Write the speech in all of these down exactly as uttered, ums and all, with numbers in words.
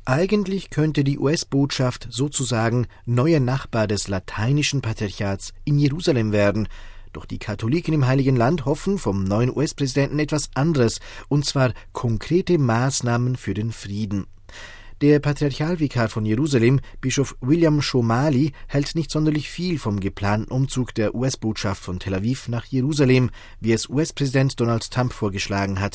Eigentlich könnte die U S-Botschaft sozusagen neuer Nachbar des lateinischen Patriarchats in Jerusalem werden. Doch die Katholiken im Heiligen Land hoffen vom neuen U S-Präsidenten etwas anderes, und zwar konkrete Maßnahmen für den Frieden. Der Patriarchalvikar von Jerusalem, Bischof William Shomali, hält nicht sonderlich viel vom geplanten Umzug der U S-Botschaft von Tel Aviv nach Jerusalem, wie es U S-Präsident Donald Trump vorgeschlagen hat.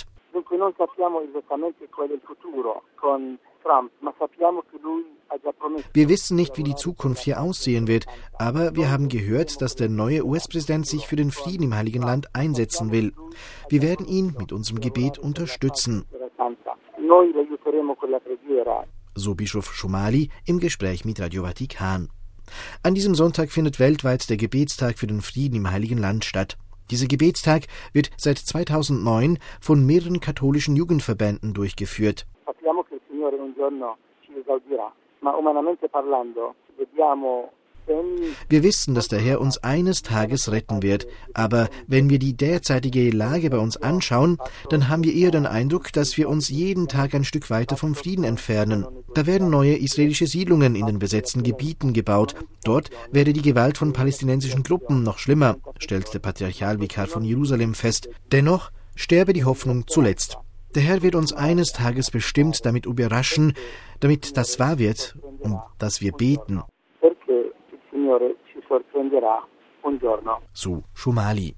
Wir wissen nicht, wie die Zukunft hier aussehen wird, aber wir haben gehört, dass der neue U S-Präsident sich für den Frieden im Heiligen Land einsetzen will. Wir werden ihn mit unserem Gebet unterstützen. So Bischof Shomali im Gespräch mit Radio Vatikan. An diesem Sonntag findet weltweit der Gebetstag für den Frieden im Heiligen Land statt. Dieser Gebetstag wird seit zweitausendneun von mehreren katholischen Jugendverbänden durchgeführt. Wir wissen, dass der Herr uns eines Tages retten wird, aber wenn wir die derzeitige Lage bei uns anschauen, dann haben wir eher den Eindruck, dass wir uns jeden Tag ein Stück weiter vom Frieden entfernen. Da werden neue israelische Siedlungen in den besetzten Gebieten gebaut. Dort werde die Gewalt von palästinensischen Gruppen noch schlimmer, stellt der Patriarchalvikar von Jerusalem fest. Dennoch sterbe die Hoffnung zuletzt. Der Herr wird uns eines Tages bestimmt damit überraschen, damit das wahr wird, um das wir beten. So Shomali.